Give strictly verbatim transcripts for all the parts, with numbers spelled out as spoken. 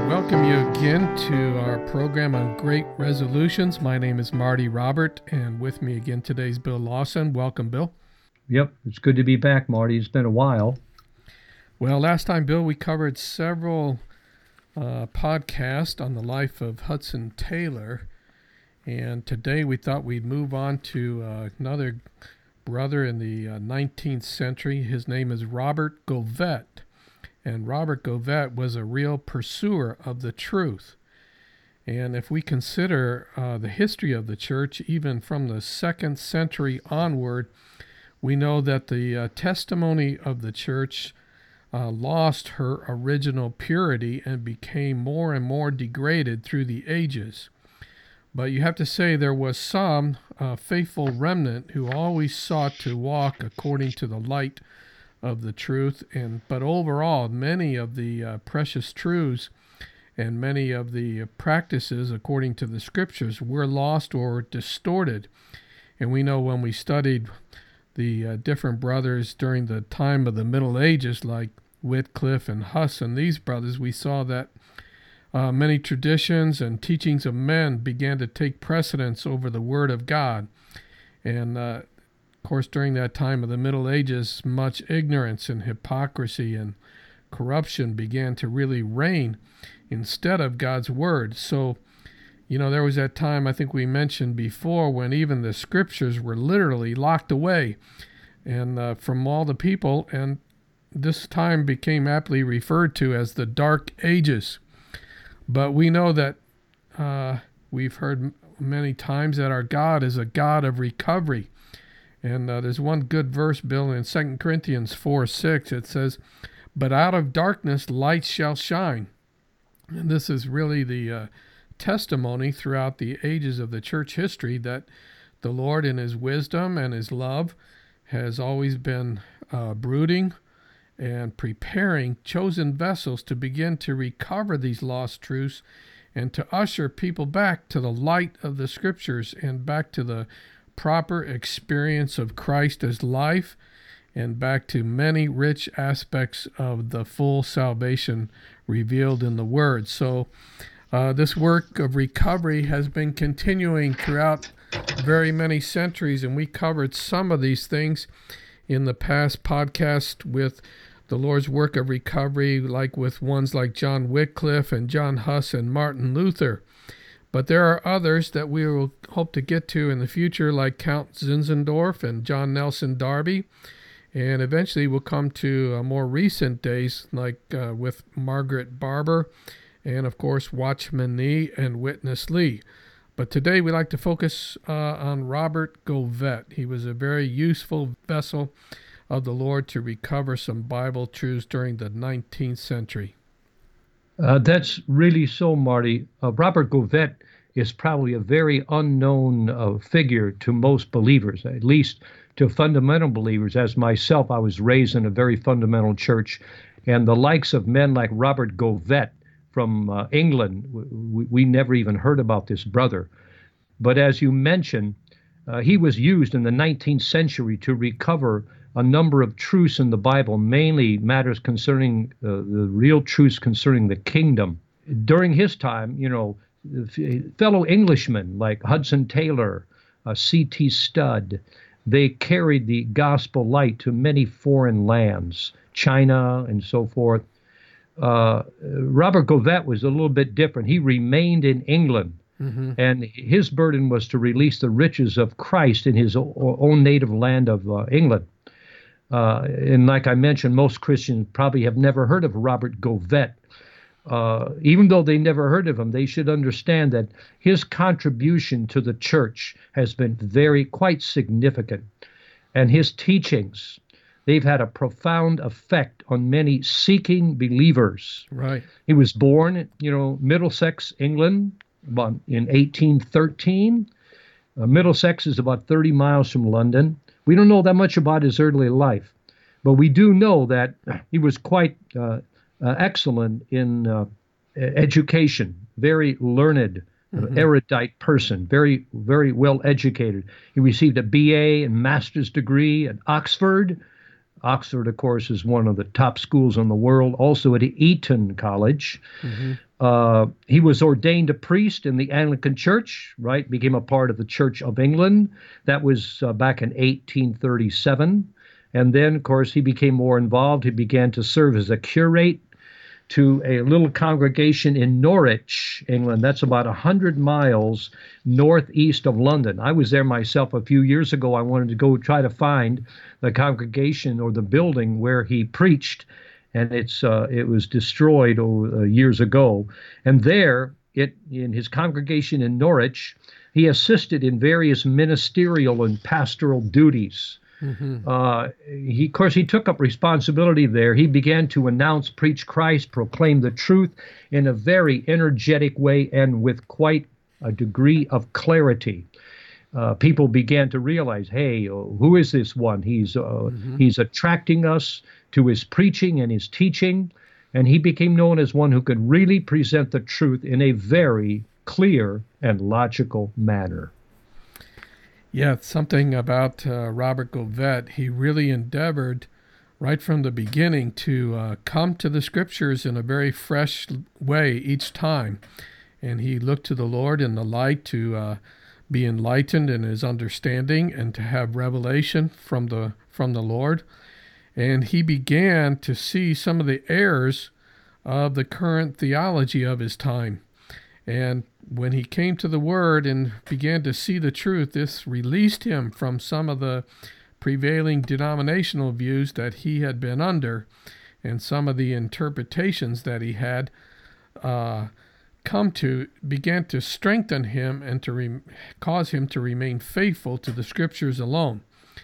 welcome you again to our program on Great Resolutions. My name is Marty Robert, and with me again today is Bill Lawson. Welcome, Bill. Yep, it's good to be back, Marty. It's been a while. Well, last time, Bill, we covered several uh, podcasts on the life of Hudson Taylor, and today we thought we'd move on to uh, another brother in the uh, nineteenth century. His name is Robert Govet. And Robert Govet was a real pursuer of the truth. And if we consider uh, the history of the church, even from the second century onward, we know that the uh, testimony of the church uh, lost her original purity and became more and more degraded through the ages. But you have to say there was some uh, faithful remnant who always sought to walk according to the light of the truth, and but overall many of the uh, precious truths and many of the practices according to the scriptures were lost or distorted. And we know when we studied the uh, different brothers during the time of the Middle Ages, like Wycliffe and Huss and these brothers, we saw that uh, many traditions and teachings of men began to take precedence over the Word of God. And uh, Of course, during that time of the Middle Ages, much ignorance and hypocrisy and corruption began to really reign instead of God's word. So, you know, there was that time I think we mentioned before when even the scriptures were literally locked away and uh, from all the people, and this time became aptly referred to as the Dark Ages. But we know that uh, we've heard many times that our God is a God of recovery. And uh, there's one good verse, Bill, in Second Corinthians four six. It says, "But out of darkness light shall shine." And this is really the uh, testimony throughout the ages of the church history that the Lord in his wisdom and his love has always been uh, brooding and preparing chosen vessels to begin to recover these lost truths and to usher people back to the light of the scriptures and back to the proper experience of Christ as life and back to many rich aspects of the full salvation revealed in the Word. So uh, this work of recovery has been continuing throughout very many centuries, and we covered some of these things in the past podcast with the Lord's work of recovery, like with ones like John Wycliffe and John Huss and Martin Luther. But there are others that we will hope to get to in the future, like Count Zinzendorf and John Nelson Darby. And eventually we'll come to uh, more recent days, like uh, with Margaret Barber and, of course, Watchman Nee and Witness Lee. But today we like to focus uh, on Robert Govet. He was a very useful vessel of the Lord to recover some Bible truths during the nineteenth century. Uh, that's really so, Marty. Uh, Robert Govet is probably a very unknown uh, figure to most believers, at least to fundamental believers. As myself, I was raised in a very fundamental church, and the likes of men like Robert Govet from uh, England, we, we never even heard about this brother. But as you mentioned, uh, he was used in the nineteenth century to recover a number of truths in the Bible, mainly matters concerning uh, the real truths concerning the kingdom. During his time, you know, fellow Englishmen like Hudson Taylor, uh, C T Studd, they carried the gospel light to many foreign lands, China and so forth. Uh, Robert Govet was a little bit different. He remained in England, mm-hmm. and his burden was to release the riches of Christ in his own native land of uh, England. Uh, and like I mentioned, most Christians probably have never heard of Robert Govet. Uh, even though they never heard of him, they should understand that his contribution to the church has been very, quite significant. And his teachings, they've had a profound effect on many seeking believers. Right. He was born, you know, Middlesex, England, about in eighteen thirteen. Uh, Middlesex is about thirty miles from London. We don't know that much about his early life, but we do know that he was quite uh, uh, excellent in uh, education, very learned, mm-hmm. erudite person, very, very well educated. He received a B A and master's degree at Oxford. Oxford, of course, is one of the top schools in the world, also at Eton College. Mm-hmm. Uh, he was ordained a priest in the Anglican Church, right? Became a part of the Church of England. That was uh, back in eighteen thirty-seven. And then, of course, he became more involved. He began to serve as a curate to a little congregation in Norwich, England. That's about one hundred miles northeast of London. I was there myself a few years ago. I wanted to go try to find the congregation or the building where he preached, and it's uh, it was destroyed oh, uh, years ago. And there, it in his congregation in Norwich, he assisted in various ministerial and pastoral duties. Mm-hmm. Uh, he, of course, he took up responsibility there. He began to announce, preach Christ, proclaim the truth in a very energetic way and with quite a degree of clarity. Uh, people began to realize, hey, oh, who is this one? He's uh, mm-hmm. he's attracting us to his preaching and his teaching, and he became known as one who could really present the truth in a very clear and logical manner. Yeah, something about uh, Robert Govet. He really endeavored right from the beginning to uh, come to the scriptures in a very fresh way each time. And he looked to the Lord in the light to uh, be enlightened in his understanding and to have revelation from the from the Lord. And he began to see some of the errors of the current theology of his time. And when he came to the Word and began to see the truth, this released him from some of the prevailing denominational views that he had been under, and some of the interpretations that he had uh, come to began to strengthen him and to re- cause him to remain faithful to the Scriptures alone.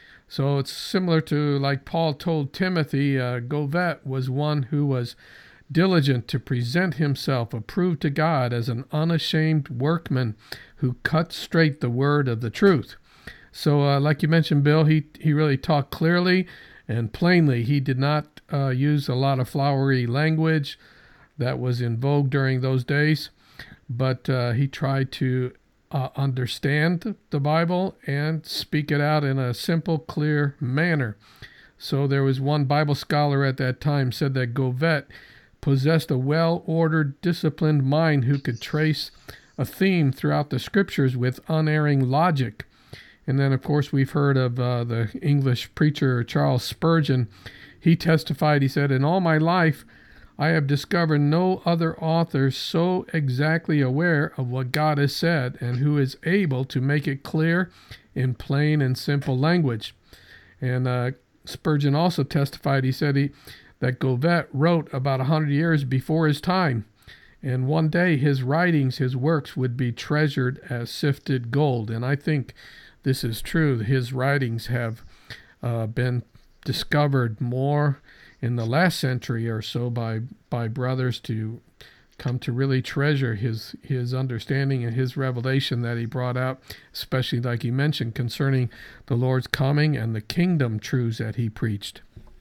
So it's similar to like Paul told Timothy, uh, Govet was one who was diligent to present himself approved to God as an unashamed workman who cut straight the word of the truth. So uh, like you mentioned, Bill, he, he really talked clearly and plainly. He did not uh, use a lot of flowery language that was in vogue during those days, but uh, he tried to uh, understand the Bible and speak it out in a simple, clear manner. So there was one Bible scholar at that time said that Govet possessed a well-ordered, disciplined mind who could trace a theme throughout the scriptures with unerring logic. And then, of course, we've heard of uh, the English preacher Charles Spurgeon. He testified, he said, "In all my life, I have discovered no other author so exactly aware of what God has said and who is able to make it clear in plain and simple language." And uh, Spurgeon also testified, he said, he that Govet wrote about a hundred years before his time, and one day his writings, his works would be treasured as sifted gold. And I think this is true. His writings have uh, been discovered more in the last century or so by by brothers to come to really treasure his his understanding and his revelation that he brought out, especially like you mentioned concerning the Lord's coming and the kingdom truths that he preached.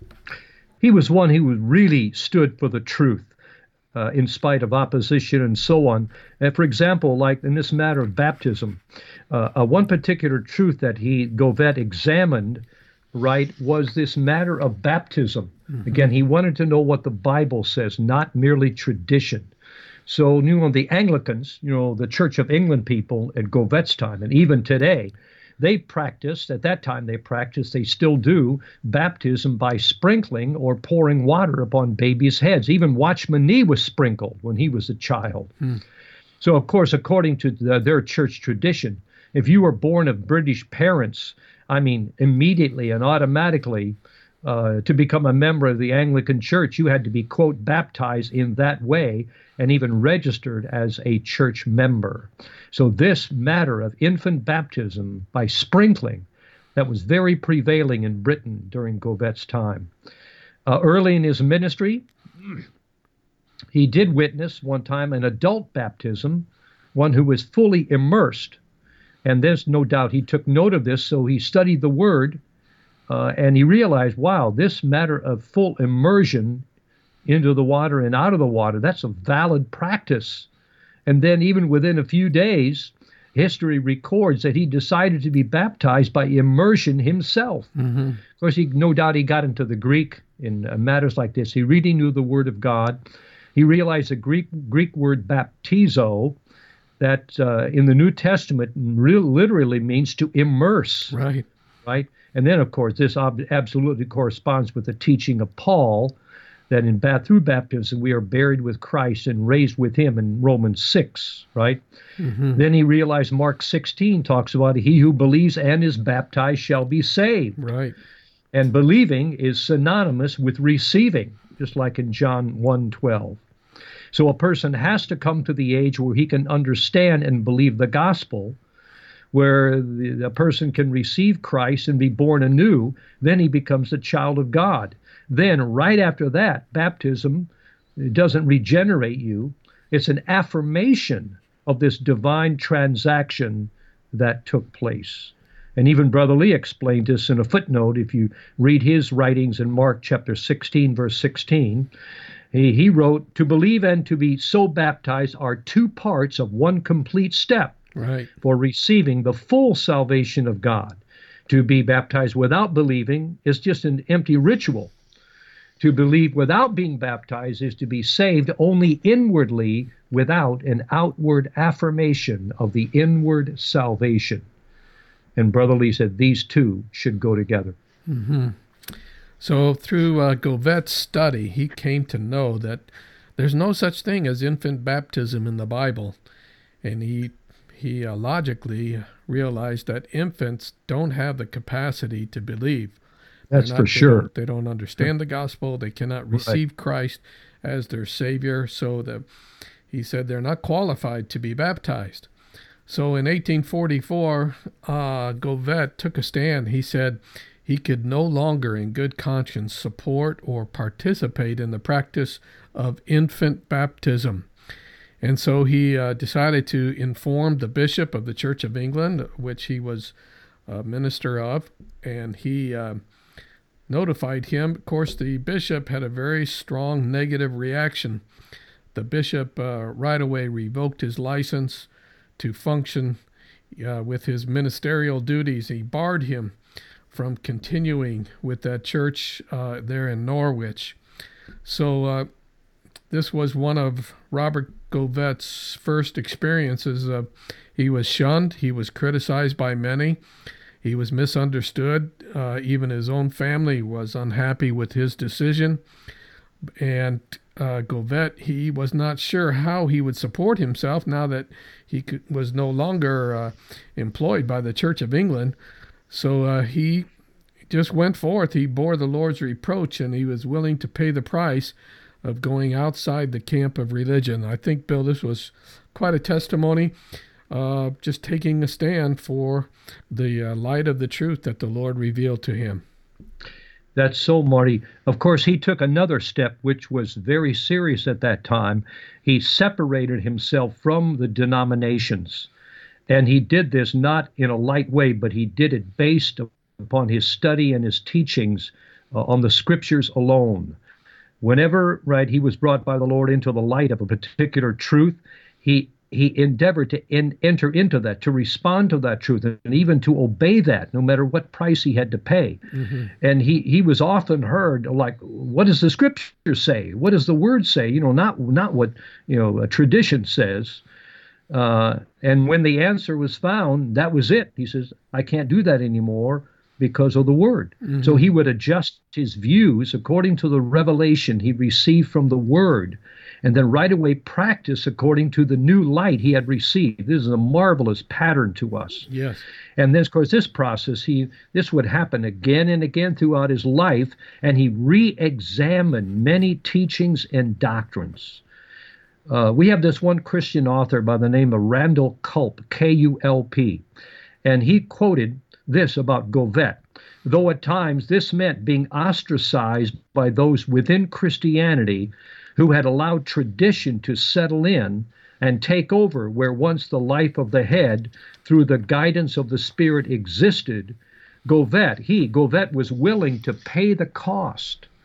He was one who really stood for the truth uh, in spite of opposition and so on. And for example, like in this matter of baptism, uh, uh, one particular truth that he, Govet, examined, right, was this matter of baptism. Mm-hmm. Again, he wanted to know what the Bible says, not merely tradition. So, you know, the Anglicans, you know, the Church of England people at Govet's time, and even today, they practiced, at that time they practiced, they still do, baptism by sprinkling or pouring water upon babies' heads. Even Watchman Nee was sprinkled when he was a child. Hmm. So, of course, according to the, their church tradition, if you were born of British parents, I mean, immediately and automatically, uh, to become a member of the Anglican Church, you had to be, quote, baptized in that way and even registered as a church member. So this matter of infant baptism by sprinkling, that was very prevailing in Britain during Govet's time. Uh, early in his ministry, he did witness one time an adult baptism, one who was fully immersed. And there's no doubt he took note of this, so he studied the Word, uh, and he realized, wow, this matter of full immersion into the water and out of the water, that's a valid practice. And then even within a few days, history records that he decided to be baptized by immersion himself. Mm-hmm. Of course, he no doubt he got into the Greek in uh, matters like this. He really knew the Word of God. He realized the Greek Greek word baptizo, that uh, in the New Testament real, literally means to immerse. Right. Right. And then, of course, this ob- absolutely corresponds with the teaching of Paul, that in bat- through baptism we are buried with Christ and raised with him in Romans six, right? Mm-hmm. Then he realized Mark sixteen talks about he who believes and is baptized shall be saved. Right. And believing is synonymous with receiving, just like in John one twelve. So a person has to come to the age where he can understand and believe the gospel, where the, the person can receive Christ and be born anew. Then he becomes a child of God. Then right after that, baptism doesn't regenerate you. It's an affirmation of this divine transaction that took place. And even Brother Lee explained this in a footnote. If you read his writings in Mark chapter sixteen, verse sixteen, he, he wrote, "To believe and to be so baptized are two parts of one complete step Right. for receiving the full salvation of God. To be baptized without believing is just an empty ritual. To believe without being baptized is to be saved only inwardly without an outward affirmation of the inward salvation." And Brother Lee said these two should go together. Mm-hmm. So through uh, Govet's study, he came to know that there's no such thing as infant baptism in the Bible. And he he uh, logically realized that infants don't have the capacity to believe. That's not, for they sure. Don't, they don't understand the gospel. They cannot receive right. Christ as their Savior. So the, he said they're not qualified to be baptized. So in eighteen forty-four, uh, Govet took a stand. He said he could no longer in good conscience support or participate in the practice of infant baptism. And so he uh, decided to inform the bishop of the Church of England, which he was a minister of, and he uh, notified him. Of course, the bishop had a very strong negative reaction. The bishop uh, right away revoked his license to function uh, with his ministerial duties. He barred him from continuing with that church uh, there in Norwich. So uh, this was one of Robert Govet's first experiences. Uh, he was shunned. He was criticized by many. He was misunderstood. Uh, even his own family was unhappy with his decision. And uh, Govet, he was not sure how he would support himself now that he could, was no longer uh, employed by the Church of England. So uh, he just went forth. He bore the Lord's reproach, and he was willing to pay the price of going outside the camp of religion. I think, Bill, this was quite a testimony, uh, just taking a stand for the uh, light of the truth that the Lord revealed to him. That's so, Marty. Of course, he took another step, which was very serious at that time. He separated himself from the denominations. And he did this not in a light way, but he did it based upon his study and his teachings uh, on the scriptures alone. Whenever, right, he was brought by the Lord into the light of a particular truth, he he endeavored to in, enter into that, to respond to that truth, and even to obey that, no matter what price he had to pay. Mm-hmm. And he, he was often heard like, what does the scripture say? What does the word say? You know, not not what, you know, a tradition says. Uh, and when the answer was found, that was it. He says, I can't do that anymore because of the word. Mm-hmm. So he would adjust his views according to the revelation he received from the word, and then right away practice according to the new light he had received. This is a marvelous pattern to us. Yes. And then, of course, this process, he this would happen again and again throughout his life, and he re-examined many teachings and doctrines. Uh, we have this one Christian author by the name of Randall Culp, K U L P, and he quoted this about Govet. Though at times this meant being ostracized by those within Christianity who had allowed tradition to settle in and take over where once the life of the head through the guidance of the Spirit existed, Govet, he, Govet, was willing to pay the cost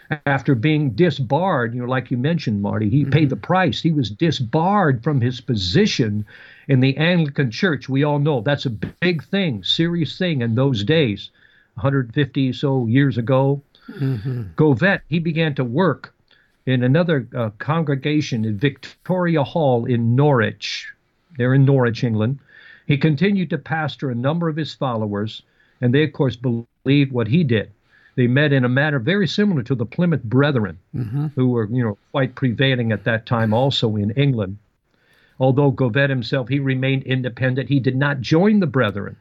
after being disbarred, you know, like you mentioned, Marty, he mm-hmm. paid the price. He was disbarred from his position in the Anglican Church. We all know that's a big thing, serious thing in those days, one hundred fifty so years ago. Mm-hmm. Govet, he began to work in another uh, congregation in Victoria Hall in Norwich. They're in Norwich, England. He continued to pastor a number of his followers, and they, of course, believed what he did. They met in a manner very similar to the Plymouth Brethren, mm-hmm. who were, you know, quite prevailing at that time also in England. Although Govet himself, he remained independent. He did not join the Brethren.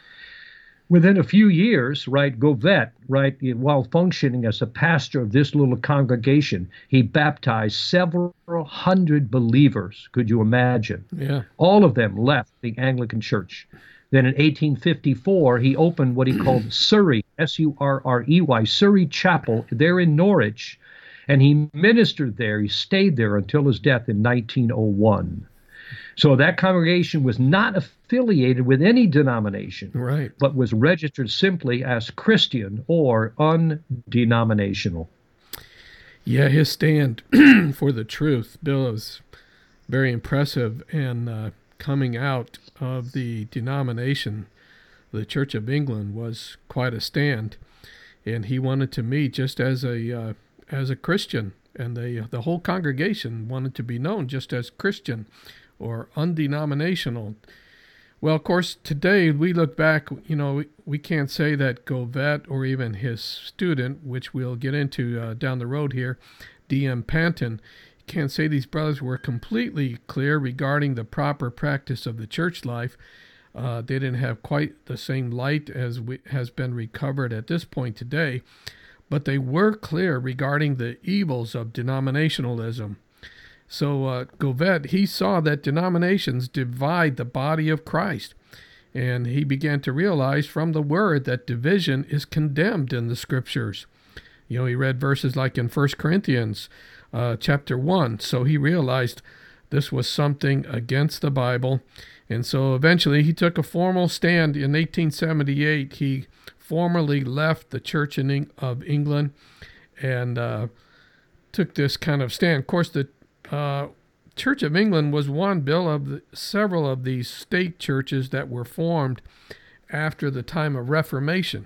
Within a few years, right, Govet, right, while functioning as a pastor of this little congregation, he baptized several hundred believers. Could you imagine? Yeah. All of them left the Anglican Church. Then in eighteen fifty-four, he opened what he called Surrey, S U R R E Y, Surrey Chapel, there in Norwich, and he ministered there. He stayed there until his death in nineteen oh one. So that congregation was not affiliated with any denomination, right, but was registered simply as Christian or undenominational. Yeah, his stand for the truth, Bill, is very impressive, and uh, coming out of the denomination, the Church of England, was quite a stand, and he wanted to meet just as a uh, as a Christian, and the the whole congregation wanted to be known just as Christian or undenominational. Well, of course, today we look back, you know, we, we can't say that Govet or even his student, which we'll get into uh, down the road here, D M Panton, can't say these brothers were completely clear regarding the proper practice of the church life. Uh, they didn't have quite the same light as we, has been recovered at this point today, but they were clear regarding the evils of denominationalism. So uh, Govet, he saw that denominations divide the body of Christ, and he began to realize from the word that division is condemned in the scriptures. You know, he read verses like in First Corinthians uh, chapter one, so he realized this was something against the Bible, and so eventually he took a formal stand. In eighteen seventy-eight, he formally left the Church of England and uh, took this kind of stand. Of course, the Uh, Church of England was one, Bill, of the, several of these state churches that were formed after the time of Reformation.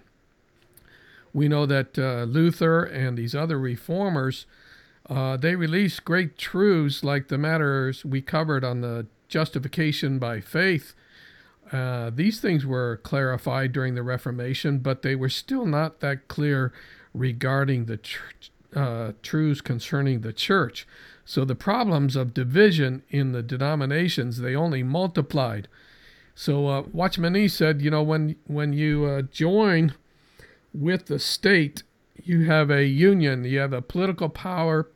We know that uh, Luther and these other reformers, uh, they released great truths like the matters we covered on the justification by faith. Uh, these things were clarified during the Reformation, but they were still not that clear regarding the tr- uh, truths concerning the church. So the problems of division in the denominations, they only multiplied. So uh, Watchman Nee said, you know, when when you uh, join with the state, you have a union, you have a political power,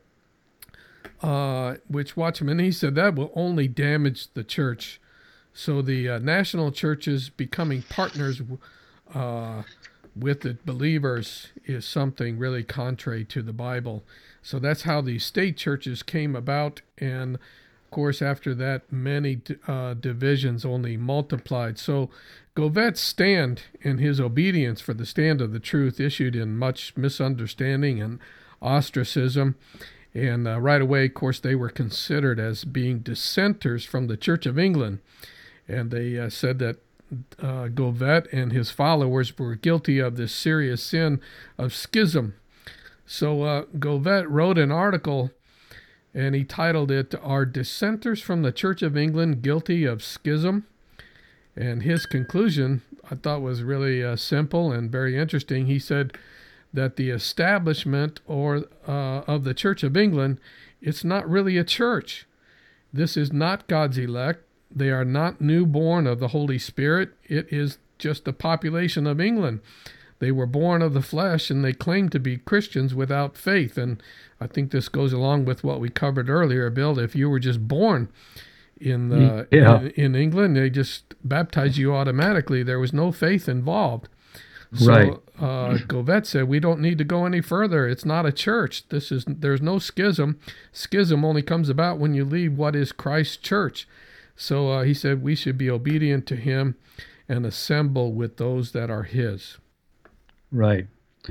uh, which Watchman Nee said that will only damage the church. So the uh, national churches becoming partners uh, with the believers is something really contrary to the Bible. So that's how the state churches came about, and of course after that many uh, divisions only multiplied. So Govet's stand and his obedience for the stand of the truth issued in much misunderstanding and ostracism, and uh, right away, of course, they were considered as being dissenters from the Church of England, and they uh, said that uh, Govet and his followers were guilty of this serious sin of schism. So uh, Govet wrote an article, and he titled it, "Are Dissenters from the Church of England Guilty of Schism?" And his conclusion, I thought, was really uh, simple and very interesting. He said that the establishment or uh, of the Church of England, it's not really a church. This is not God's elect. They are not newborn of the Holy Spirit. It is just the population of England. They were born of the flesh, and they claim to be Christians without faith. And I think this goes along with what we covered earlier, Bill. If you were just born in the, yeah. in, in England, they just baptized you automatically. There was no faith involved. So right. uh, Govet said, we don't need to go any further. It's not a church. This is there's no schism. Schism only comes about when you leave what is Christ's church. So uh, he said we should be obedient to him and assemble with those that are his. Right.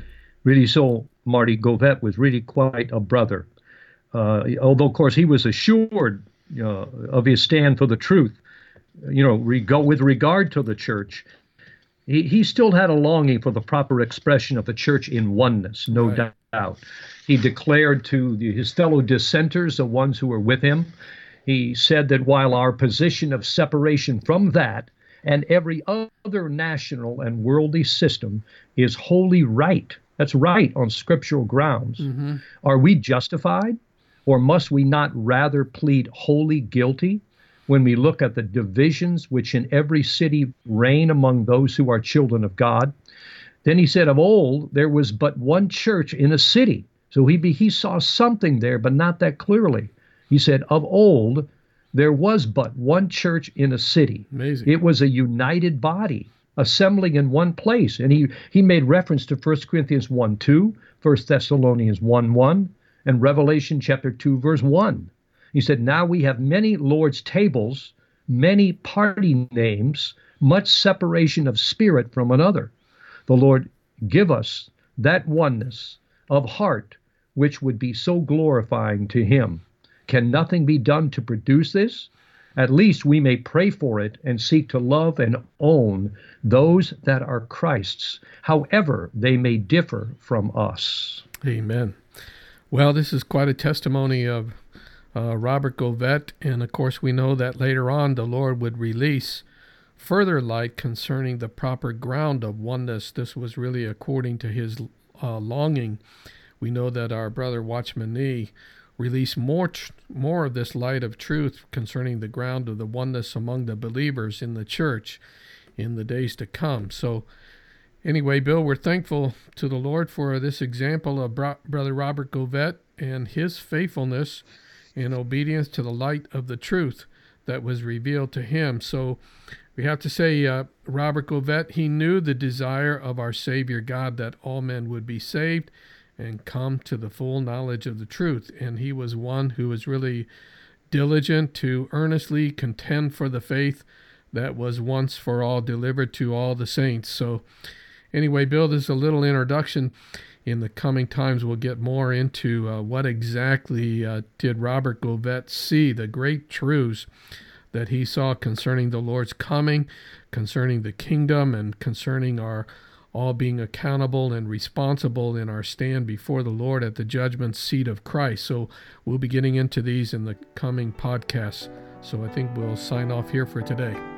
Really, so Marty Govet was really quite a brother. Uh, although, of course, he was assured uh, of his stand for the truth, you know, reg- with regard to the church. He, he still had a longing for the proper expression of the church in oneness, no Right. doubt. He declared to the, his fellow dissenters, the ones who were with him, he said that while our position of separation from that and every other national and worldly system is wholly right, that's right on scriptural grounds, Mm-hmm. are we justified? Or must we not rather plead wholly guilty when we look at the divisions which in every city reign among those who are children of God? Then he said, of old, there was but one church in a city. So he, he saw something there, but not that clearly. He said, of old, there was but one church in a city. Amazing. It was a united body assembling in one place. And he, he made reference to First Corinthians one two, First Thessalonians one one, and Revelation chapter two, verse one. He said, now we have many Lord's tables, many party names, much separation of spirit from another. The Lord give us that oneness of heart which would be so glorifying to him. Can nothing be done to produce this? At least we may pray for it and seek to love and own those that are Christ's, however they may differ from us. Amen. Well, this is quite a testimony of uh, Robert Govet, and of course we know that later on the Lord would release further light concerning the proper ground of oneness. This was really according to his uh, longing. We know that our brother Watchman Nee released more tr- more of this light of truth concerning the ground of the oneness among the believers in the church in the days to come. So anyway, Bill, we're thankful to the Lord for this example of Bro- Brother Robert Govet and his faithfulness and obedience to the light of the truth that was revealed to him. So we have to say, uh, Robert Govet, he knew the desire of our Savior God that all men would be saved and come to the full knowledge of the truth. And he was one who was really diligent to earnestly contend for the faith that was once for all delivered to all the saints. So anyway, Bill, this is a little introduction. In the coming times, we'll get more into uh, what exactly uh, did Robert Govet see, the great truths that he saw concerning the Lord's coming, concerning the kingdom, and concerning our all being accountable and responsible in our stand before the Lord at the judgment seat of Christ. So we'll be getting into these in the coming podcasts. So I think we'll sign off here for today.